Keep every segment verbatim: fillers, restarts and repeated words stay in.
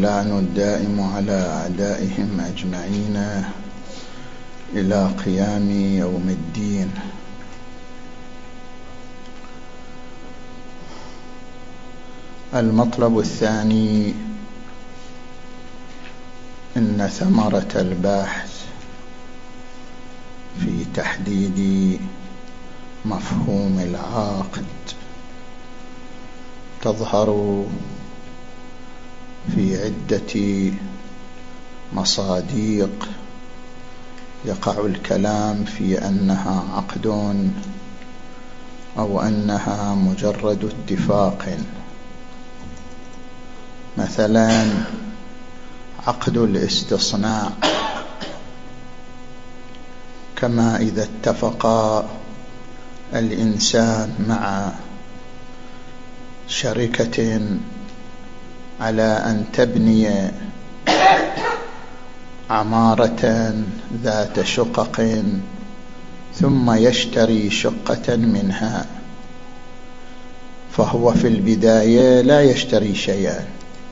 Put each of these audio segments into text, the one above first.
واللعن الدائم على أعدائهم أجمعين إلى قيام يوم الدين. المطلب الثاني: إن ثمرة البحث في تحديد مفهوم العقد تظهر في عدة مصادق يقع الكلام في أنها عقد أو أنها مجرد اتفاق. مثلا عقد الاستصناع، كما إذا اتفق الإنسان مع شركة على أن تبني عمارة ذات شقق ثم يشتري شقة منها، فهو في البداية لا يشتري شيئا،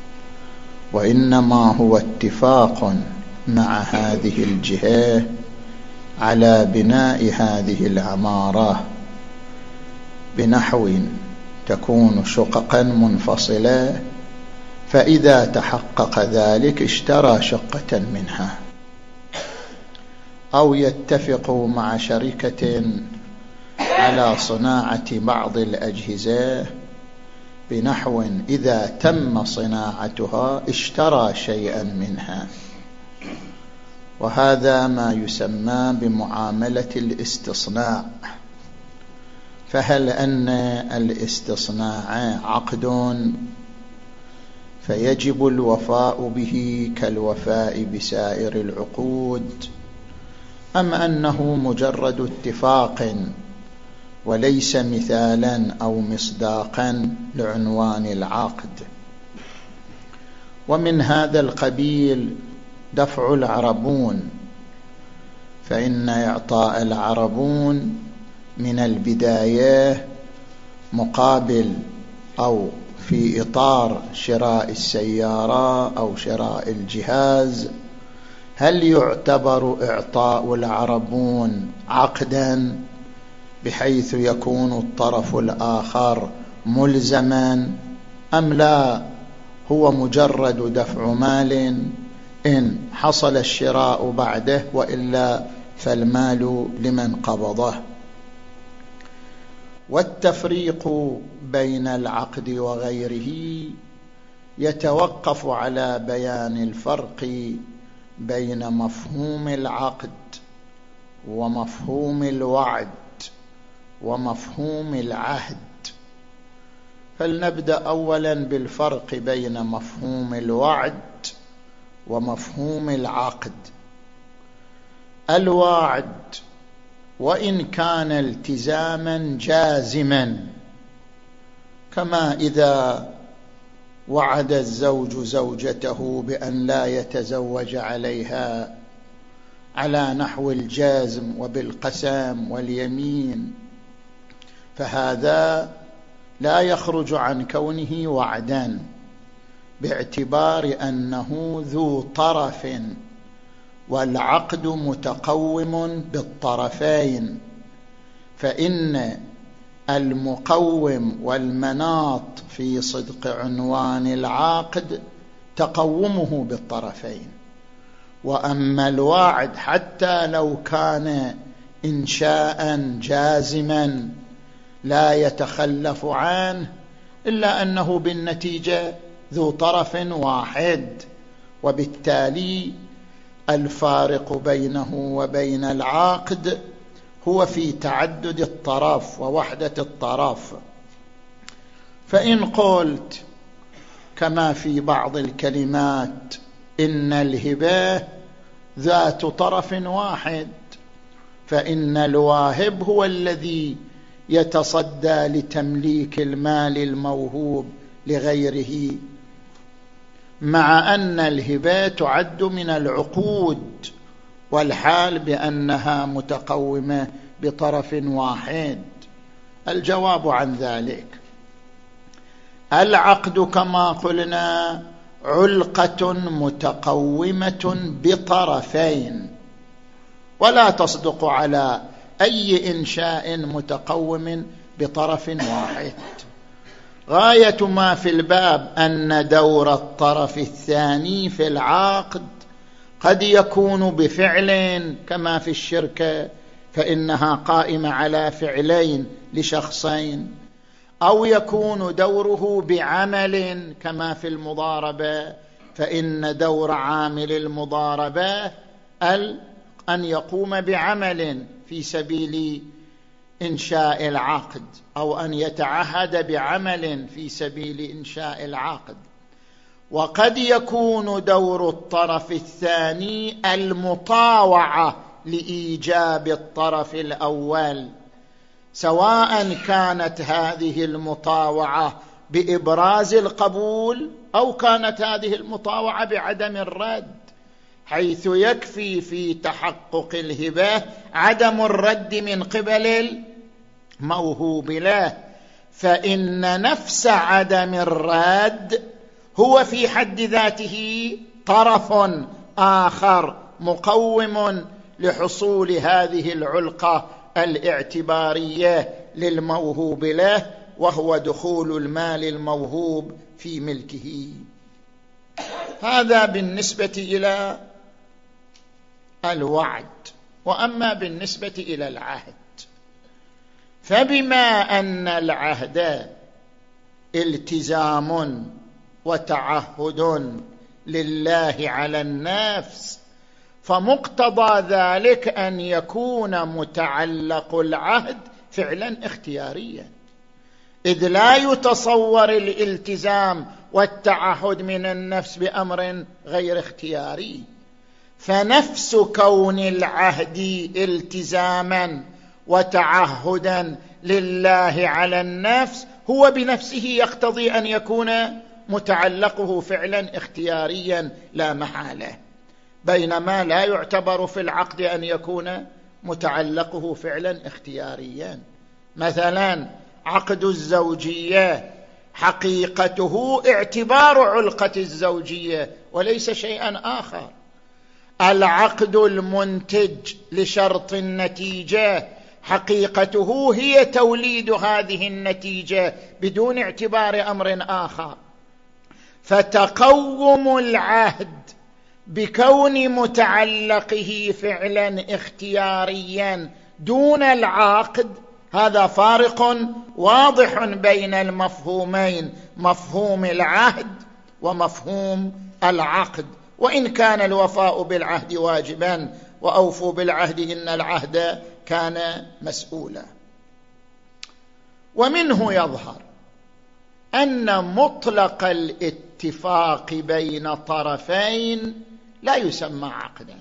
وإنما هو اتفاق مع هذه الجهة على بناء هذه العمارة بنحو تكون شققا منفصلة، فإذا تحقق ذلك اشترى شقة منها. أو يتفق مع شركة على صناعة بعض الأجهزة بنحو إذا تم صناعتها اشترى شيئا منها، وهذا ما يسمى بمعاملة الاستصناع. فهل أن الاستصناع عقد فيجب الوفاء به كالوفاء بسائر العقود، أم أنه مجرد اتفاق وليس مثالا أو مصداقا لعنوان العقد؟ ومن هذا القبيل دفع العربون، فإن إعطاء العربون من البداية مقابل أو في إطار شراء السيارة أو شراء الجهاز، هل يعتبر إعطاء العربون عقدا بحيث يكون الطرف الآخر ملزما، أم لا هو مجرد دفع مال إن حصل الشراء بعده وإلا فالمال لمن قبضه؟ والتفريق بين العقد وغيره يتوقف على بيان الفرق بين مفهوم العقد ومفهوم الوعد ومفهوم العهد. فلنبدأ أولا بالفرق بين مفهوم الوعد ومفهوم العقد. الوعد وإن كان التزاما جازما، كما إذا وعد الزوج زوجته بأن لا يتزوج عليها على نحو الجازم وبالقسم واليمين، فهذا لا يخرج عن كونه وعدا باعتبار أنه ذو طرف، والعقد متقوم بالطرفين، فإن المقوم والمناط في صدق عنوان العقد تقومه بالطرفين. وأما الوعد حتى لو كان إنشاء جازما لا يتخلف عنه، إلا أنه بالنتيجة ذو طرف واحد، وبالتالي الفارق بينه وبين العقد هو في تعدد الطرف ووحدة الطرف. فإن قلت كما في بعض الكلمات إن الهبة ذات طرف واحد، فإن الواهب هو الذي يتصدى لتمليك المال الموهوب لغيره، مع أن الهبة تعد من العقود، والحال بأنها متقومة بطرف واحد. الجواب عن ذلك: العقد كما قلنا علقة متقومة بطرفين، ولا تصدق على أي إنشاء متقوم بطرف واحد. غاية ما في الباب أن دور الطرف الثاني في العقد قد يكون بفعل، كما في الشركة فإنها قائمة على فعلين لشخصين، أو يكون دوره بعمل كما في المضاربة، فإن دور عامل المضاربة أن يقوم بعمل في سبيل إنشاء العقد، أو أن يتعهد بعمل في سبيل إنشاء العقد. وقد يكون دور الطرف الثاني المطاوعة لإيجاب الطرف الأول، سواء كانت هذه المطاوعة بإبراز القبول أو كانت هذه المطاوعة بعدم الرد، حيث يكفي في تحقق الهبة عدم الرد من قبل الموهوب له، فإن نفس عدم الرد هو في حد ذاته طرف آخر مقوم لحصول هذه العلقة الاعتبارية للموهوب له، وهو دخول المال الموهوب في ملكه. هذا بالنسبة إلى الوعد. وأما بالنسبة إلى العهد، فبما أن العهد التزام وتعهد لله على النفس، فمقتضى ذلك أن يكون متعلق العهد فعلا اختياريا، إذ لا يتصور الالتزام والتعهد من النفس بأمر غير اختياري. فنفس كون العهد التزاما وتعهدا لله على النفس هو بنفسه يقتضي أن يكون متعلقه فعلا اختياريا لا محالة، بينما لا يعتبر في العقد أن يكون متعلقه فعلا اختياريا. مثلا عقد الزوجية حقيقته اعتبار علقة الزوجية وليس شيئا آخر. العقد المنتج لشرط النتيجة حقيقته هي توليد هذه النتيجة بدون اعتبار أمر آخر. فتقوم العهد بكون متعلقه فعلا اختياريا دون العقد، هذا فارق واضح بين المفهومين، مفهوم العهد ومفهوم العقد. وإن كان الوفاء بالعهد واجبا، وأوفوا بالعهد إن العهد كان مسؤولا. ومنه يظهر أن مطلق الاتفاق بين طرفين لا يسمى عقدا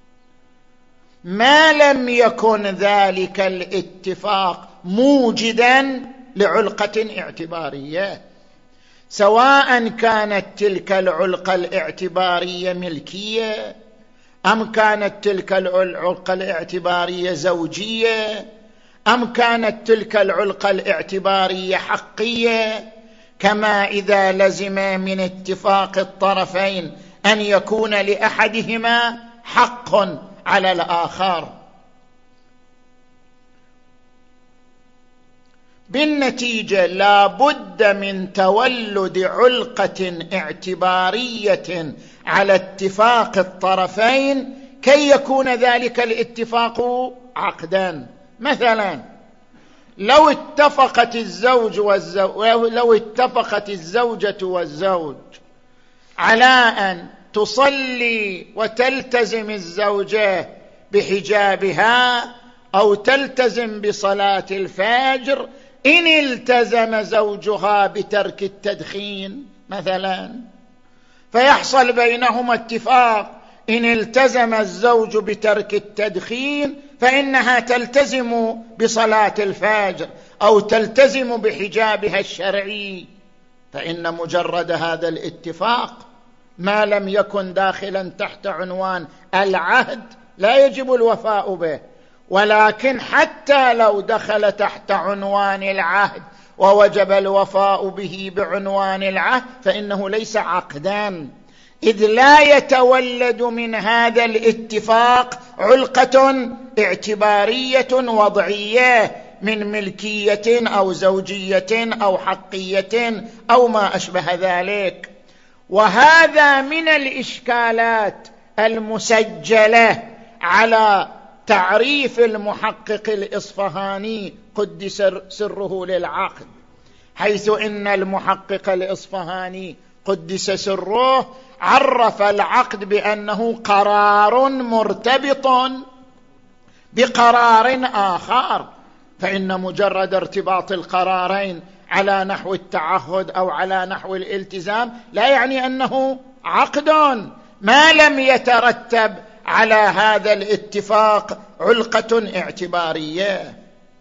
ما لم يكن ذلك الاتفاق موجدا لعلقة اعتبارية، سواء كانت تلك العلقة الاعتبارية ملكية أم كانت تلك العلقة الاعتبارية زوجية أم كانت تلك العلقة الاعتبارية حقية، كما إذا لزم من اتفاق الطرفين أن يكون لأحدهما حق على الآخر. بالنتيجة لا بد من تولد علقة اعتبارية على اتفاق الطرفين كي يكون ذلك الاتفاق عقدا. مثلا لو اتفقت الزوج والزوج لو اتفقت الزوجة والزوج على أن تصلي وتلتزم الزوجة بحجابها أو تلتزم بصلاة الفجر إن التزم زوجها بترك التدخين مثلا، فيحصل بينهما اتفاق، إن التزم الزوج بترك التدخين فإنها تلتزم بصلاة الفجر أو تلتزم بحجابها الشرعي، فإن مجرد هذا الاتفاق ما لم يكن داخلا تحت عنوان العهد لا يجب الوفاء به. ولكن حتى لو دخل تحت عنوان العهد ووجب الوفاء به بعنوان العهد فإنه ليس عقدان، إذ لا يتولد من هذا الاتفاق علقة اعتبارية وضعية من ملكية أو زوجية أو حقية أو ما أشبه ذلك. وهذا من الإشكالات المسجلة على تعريف المحقق الإصفهاني قدس سره للعقد، حيث إن المحقق الإصفهاني قدس سره عرف العقد بأنه قرار مرتبط بقرار آخر، فإن مجرد ارتباط القرارين على نحو التعهد أو على نحو الالتزام لا يعني أنه عقد ما لم يترتب على هذا الاتفاق علقة اعتبارية.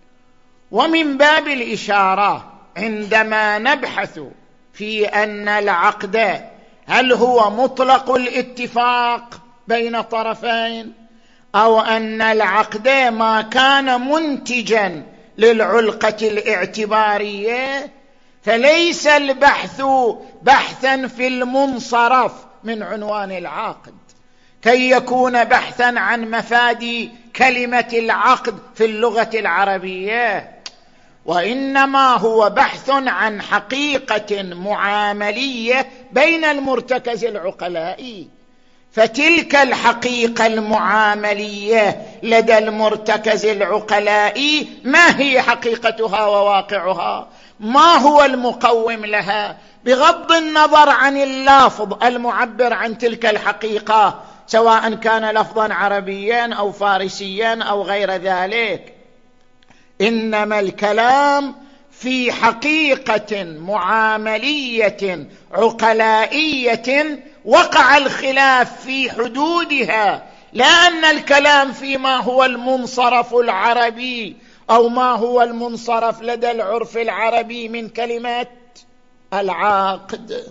ومن باب الإشارة عندما نبحث في أن العقد هل هو مطلق الاتفاق بين طرفين أو أن العقد ما كان منتجا للعلقة الاعتبارية، فليس البحث بحثا في المنصرف من عنوان العقد كي يكون بحثا عن مفاد كلمة العقد في اللغة العربية، وإنما هو بحث عن حقيقة معاملية بين المرتكز العقلاء. فتلك الحقيقة المعاملية لدى المرتكز العقلاء ما هي حقيقتها وواقعها؟ ما هو المقوم لها بغض النظر عن اللفظ المعبر عن تلك الحقيقة، سواء كان لفظا عربيا أو فارسيا أو غير ذلك؟ إنما الكلام في حقيقة معاملية عقلائية وقع الخلاف في حدودها، لا أن الكلام فيما هو المنصرف العربي أو ما هو المنصرف لدى العرف العربي من كلمة العقد.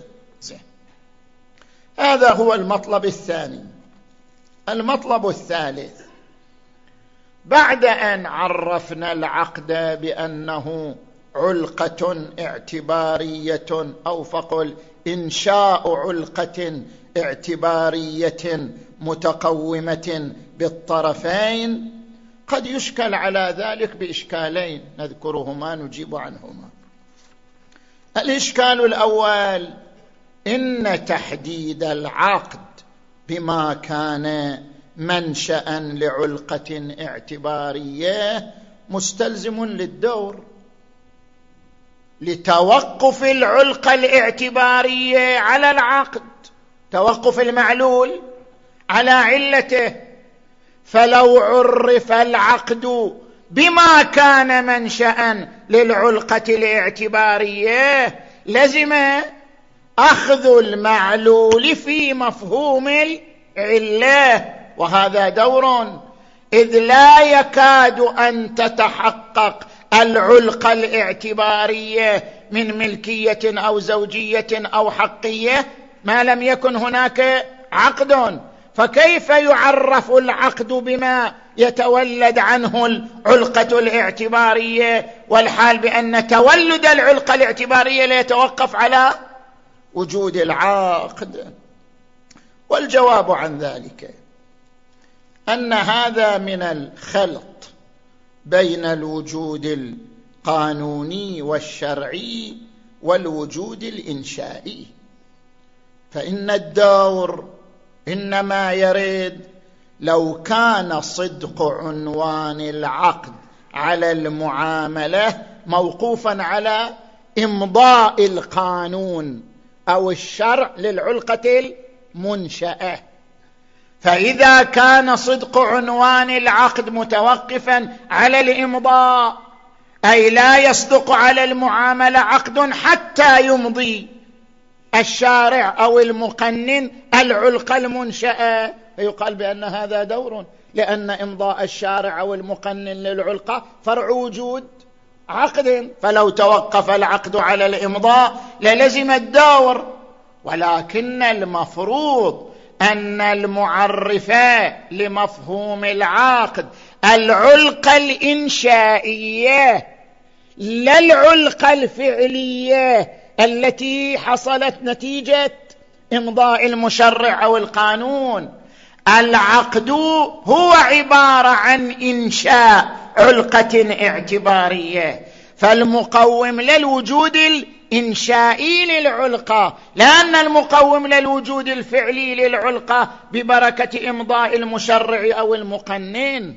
هذا هو المطلب الثاني. المطلب الثالث، بعد أن عرفنا العقد بأنه علقة اعتبارية أو فقل إنشاء علقة اعتبارية متقومة بالطرفين، قد يشكل على ذلك بإشكالين نذكرهما نجيب عنهما. الإشكال الأول إن تحديد العقد بما كان منشأ لعلقة اعتبارية مستلزم للدور، لتوقف العلقة الاعتبارية على العقد، توقف المعلول على علته. فلو عرف العقد بما كان منشأ للعلقة الاعتبارية لزم أخذ المعلول في مفهوم العلة، وهذا دور، إذ لا يكاد أن تتحقق العلقة الاعتبارية من ملكية أو زوجية أو حقية ما لم يكن هناك عقد. فكيف يعرف العقد بما يتولد عنه العلقة الاعتبارية، والحال بأن تولد العلقة الاعتبارية لا يتوقف على وجود العقد؟ والجواب عن ذلك أن هذا من الخلط بين الوجود القانوني والشرعي والوجود الإنشائي. فإن الدور إنما يرد لو كان صدق عنوان العقد على المعاملة موقوفا على إمضاء القانون أو الشرع للعلقة المنشأة. فإذا كان صدق عنوان العقد متوقفا على الإمضاء، أي لا يصدق على المعاملة عقد حتى يمضي الشارع أو المقنن العلقة المنشأة، فيقال بأن هذا دور، لأن إمضاء الشارع أو المقنن للعلقة فرع وجود عقد، فلو توقف العقد على الإمضاء للزم الدور. ولكن المفروض أن المعرفة لمفهوم العقد العلقة الإنشائية لا العلقة الفعلية التي حصلت نتيجة إمضاء المشرع أو القانون. العقد هو عبارة عن إنشاء علقة اعتبارية، فالمقوم للوجود الإنشائي للعلقة، لأن المقوم للوجود الفعلي للعلقة ببركة إمضاء المشرع أو المقنن.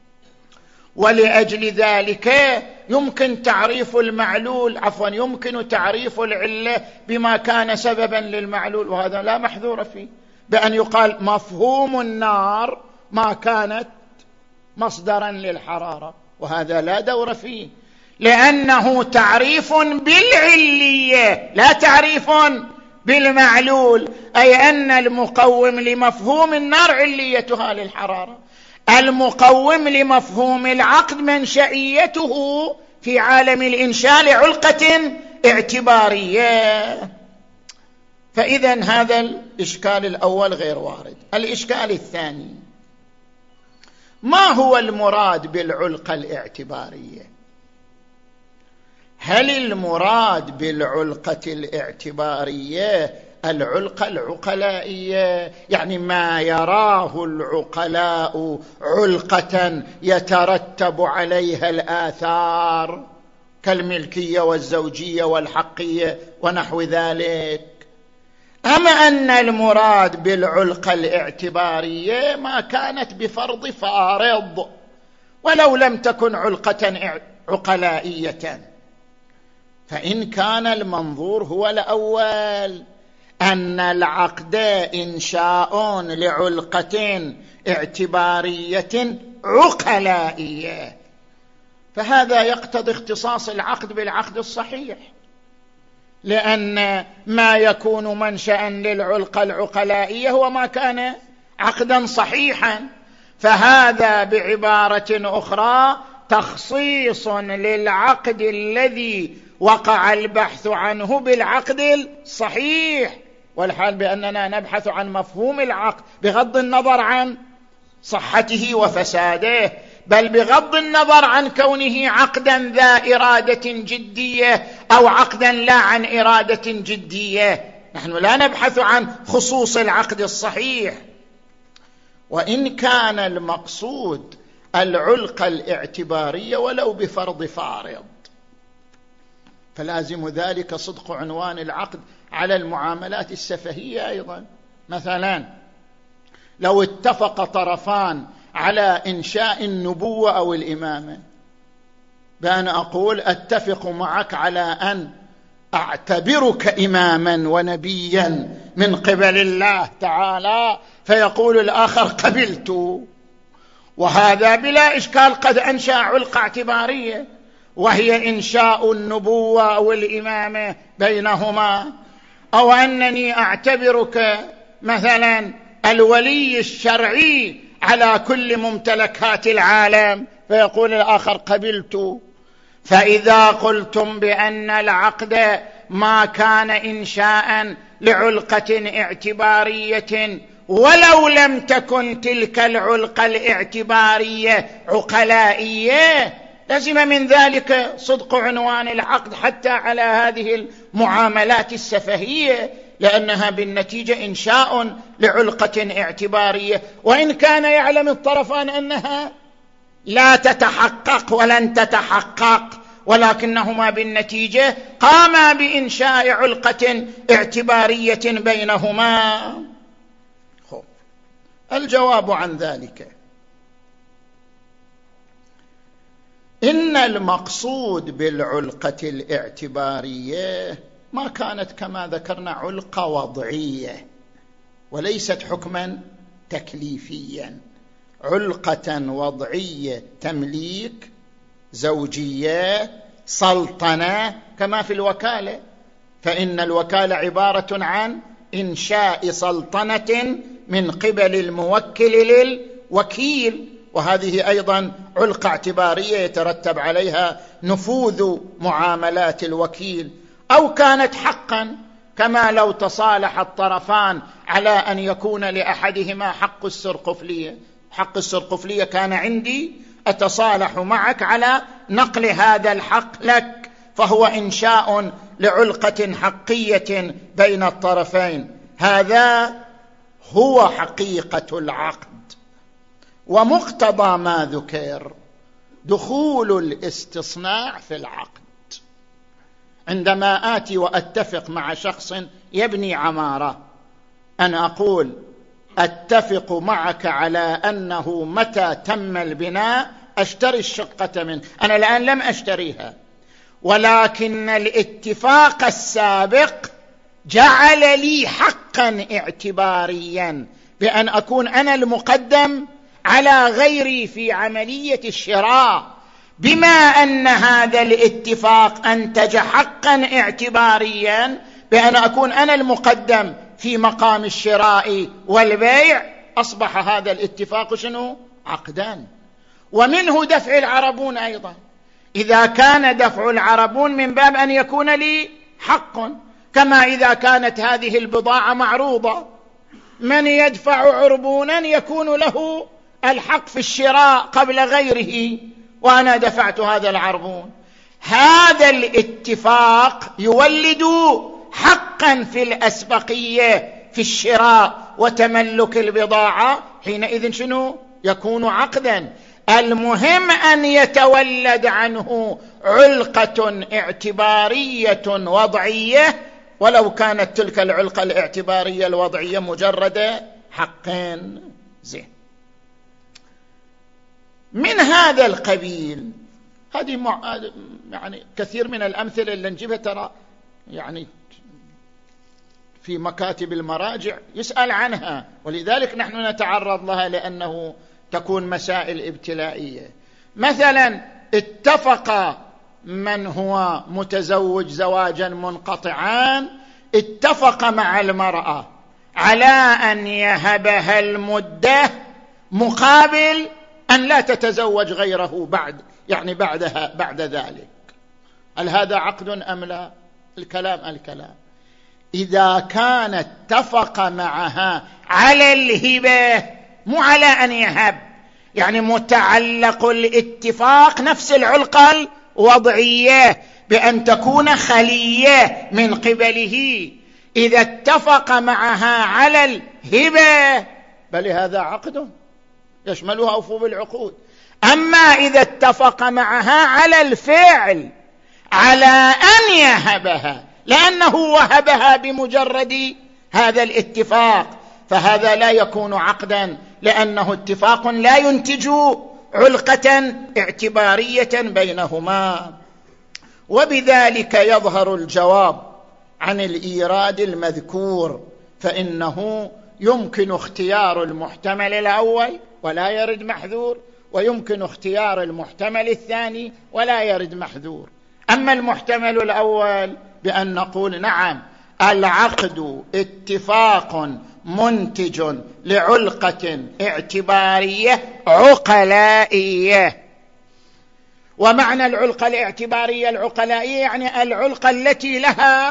ولأجل ذلك يمكن تعريف المعلول عفوا يمكن تعريف العلة بما كان سببا للمعلول، وهذا لا محذور فيه، بأن يقال مفهوم النار ما كانت مصدرا للحرارة، وهذا لا دور فيه، لأنه تعريف بالعلية لا تعريف بالمعلول، أي أن المقوم لمفهوم النار عليتها للحرارة، المقوم لمفهوم العقد منشئيته في عالم الإنشاء لعلقة اعتبارية. فإذا هذا الإشكال الأول غير وارد. الإشكال الثاني: ما هو المراد بالعلقة الاعتبارية؟ هل المراد بالعلقة الاعتبارية العلقة العقلائية، يعني ما يراه العقلاء علقة يترتب عليها الآثار كالملكية والزوجية والحقية ونحو ذلك، أم أن المراد بالعلقة الاعتبارية ما كانت بفرض فارض ولو لم تكن علقة عقلائية؟ فإن كان المنظور هو الأول، أن العقد إنشاء لعلقة اعتبارية عقلائية، فهذا يقتضي اختصاص العقد بالعقد الصحيح، لأن ما يكون منشأ للعلقة العقلائية هو ما كان عقدا صحيحا، فهذا بعبارة أخرى تخصيص للعقد الذي وقع البحث عنه بالعقد الصحيح، والحال بأننا نبحث عن مفهوم العقد بغض النظر عن صحته وفساده، بل بغض النظر عن كونه عقدا ذا إرادة جدية أو عقدا لا عن إرادة جدية. نحن لا نبحث عن خصوص العقد الصحيح. وإن كان المقصود العلقة الاعتبارية ولو بفرض فارض، فلازم ذلك صدق عنوان العقد على المعاملات السفهية أيضا. مثلا لو اتفق طرفان على إنشاء النبوة أو الإمامة، بأن أقول أتفق معك على أن أعتبرك إماما ونبيا من قبل الله تعالى، فيقول الآخر قبلت، وهذا بلا إشكال قد أنشأ علقة اعتبارية، وهي إنشاء النبوة أو الإمامة بينهما. أو أنني أعتبرك مثلا الولي الشرعي على كل ممتلكات العالم، فيقول الآخر قبلت. فإذا قلتم بأن العقد ما كان إنشاء لعلقة اعتبارية ولو لم تكن تلك العلقة الاعتبارية عقلائية، لزم من ذلك صدق عنوان العقد حتى على هذه المعاملات السفهية، لأنها بالنتيجة إنشاء لعلقة اعتبارية، وإن كان يعلم الطرفان أنها لا تتحقق ولن تتحقق، ولكنهما بالنتيجة قاما بإنشاء علقة اعتبارية بينهما. الجواب عن ذلك: إن المقصود بالعلقة الاعتبارية ما كانت كما ذكرنا علقة وضعية وليست حكما تكليفيا، علقة وضعية تمليك، زوجية، سلطنة، كما في الوكالة، فإن الوكالة عبارة عن إنشاء سلطنة من قبل الموكل للوكيل، وهذه أيضا علقة اعتبارية يترتب عليها نفوذ معاملات الوكيل. أو كانت حقا، كما لو تصالح الطرفان على أن يكون لأحدهما حق السرقفلية، حق السرقفلية كان عندي، أتصالح معك على نقل هذا الحق لك، فهو إنشاء لعلقة حقية بين الطرفين. هذا هو حقيقة العقد. ومقتضى ما ذكر دخول الاستصناع في العقد. عندما آتي وأتفق مع شخص يبني عمارة، أنا أقول أتفق معك على أنه متى تم البناء أشتري الشقة منه. أنا الآن لم أشتريها، ولكن الاتفاق السابق جعل لي حقا اعتباريا بأن أكون أنا المقدم على غيري في عملية الشراء. بما أن هذا الاتفاق أنتج حقا اعتباريا بأن أكون أنا المقدم في مقام الشراء والبيع، أصبح هذا الاتفاق شنو؟ عقدان. ومنه دفع العربون أيضا. إذا كان دفع العربون من باب أن يكون لي حق، كما إذا كانت هذه البضاعة معروضة، من يدفع عربونا يكون له الحق في الشراء قبل غيره، وأنا دفعت هذا العربون. هذا الاتفاق يولد حقا في الأسبقية في الشراء وتملك البضاعة، حينئذ شنو؟ يكون عقدا. المهم أن يتولد عنه علقة اعتبارية وضعية، ولو كانت تلك العلقة الاعتبارية الوضعية مجرد حقين. زين، من هذا القبيل هذه مع... يعني كثير من الأمثلة اللي نجيبها ترى يعني في مكاتب المراجع يسأل عنها، ولذلك نحن نتعرض لها لأنه تكون مسائل ابتلائية. مثلا اتفق من هو متزوج زواجا منقطعا، اتفق مع المرأة على أن يهبها المدة مقابل أن لا تتزوج غيره بعد، يعني بعدها بعد ذلك. هل هذا عقد أم لا؟ الكلام الكلام إذا كان اتفق معها على الهبة، مو على أن يهب، يعني متعلق الاتفاق نفس العلقة الوضعية بأن تكون خلية من قبله. إذا اتفق معها على الهبة بل هذا عقد يشملها أوفوا بالعقود. أما إذا اتفق معها على الفعل، على أن يهبها لأنه وهبها بمجرد هذا الاتفاق، فهذا لا يكون عقدا، لأنه اتفاق لا ينتج علقة اعتبارية بينهما. وبذلك يظهر الجواب عن الإيراد المذكور، فإنه يمكن اختيار المحتمل الأول ولا يرد محذور، ويمكن اختيار المحتمل الثاني ولا يرد محذور. أما المحتمل الأول بأن نقول نعم العقد اتفاق منتج لعلقة اعتبارية عقلائية. ومعنى العلقة الاعتبارية العقلائية يعني العلقة التي لها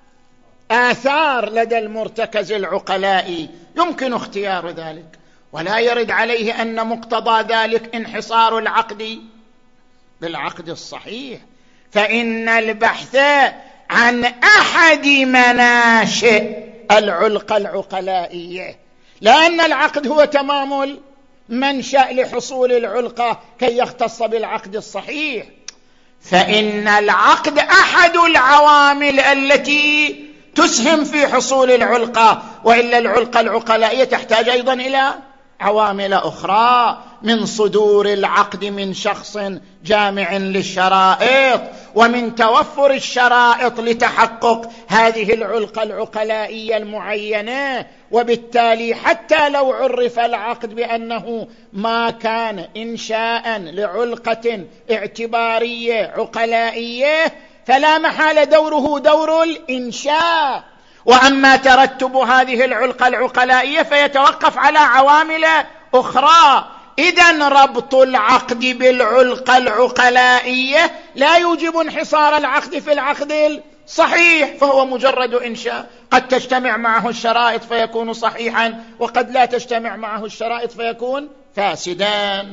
آثار لدى المرتكز العقلائي، يمكن اختيار ذلك، ولا يرد عليه أن مقتضى ذلك انحصار العقد بالعقد الصحيح، فإن البحث عن أحد مناشئ العلقة العقلائية، لأن العقد هو تمام المنشأ لحصول العلقة كي يختص بالعقد الصحيح، فإن العقد أحد العوامل التي تسهم في حصول العلقة، وإلا العلقة العقلائية تحتاج أيضا إلى عوامل أخرى، من صدور العقد من شخص جامع للشرائط، ومن توفر الشرائط لتحقق هذه العلقة العقلائية المعينة. وبالتالي حتى لو عرف العقد بأنه ما كان إنشاء لعلقة اعتبارية عقلائية، فلا محال دوره دور الإنشاء. وأما ترتب هذه العلقة العقلائية فيتوقف على عوامل أخرى. إذن ربط العقد بالعلقة العقلائية لا يوجب انحصار العقد في العقد الصحيح، فهو مجرد إنشاء، قد تجتمع معه الشرائط فيكون صحيحا، وقد لا تجتمع معه الشرائط فيكون فاسدا.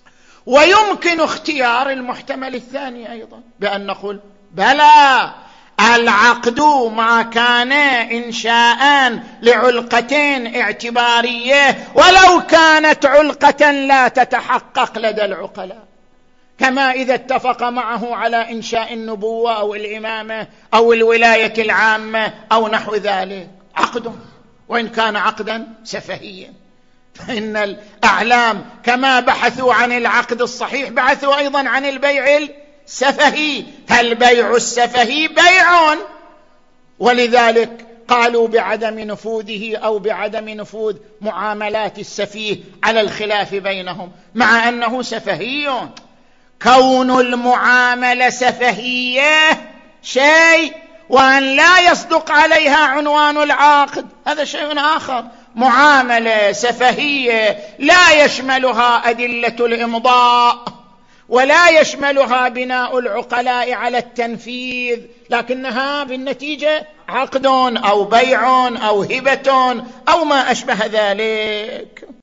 ويمكن اختيار المحتمل الثاني أيضا بأن نقول بلى العقد ما كان إنشاء لعلقة اعتبارية ولو كانت علقة لا تتحقق لدى العقلاء، كما إذا اتفق معه على إنشاء النبوة أو الإمامة أو الولاية العامة أو نحو ذلك، عقد وإن كان عقدا سفهيا. فإن الأعلام كما بحثوا عن العقد الصحيح بحثوا أيضا عن البيع السفهي، فالبيع السفهي بيع، ولذلك قالوا بعدم نفوذه أو بعدم نفوذ معاملات السفيه على الخلاف بينهم، مع أنه سفهي. كون المعاملة سفهية شيء، وأن لا يصدق عليها عنوان العقد هذا شيء آخر. معاملة سفهية لا يشملها أدلة الإمضاء ولا يشملها بناء العقلاء على التنفيذ، لكنها بالنتيجة عقد أو بيع أو هبة أو ما أشبه ذلك.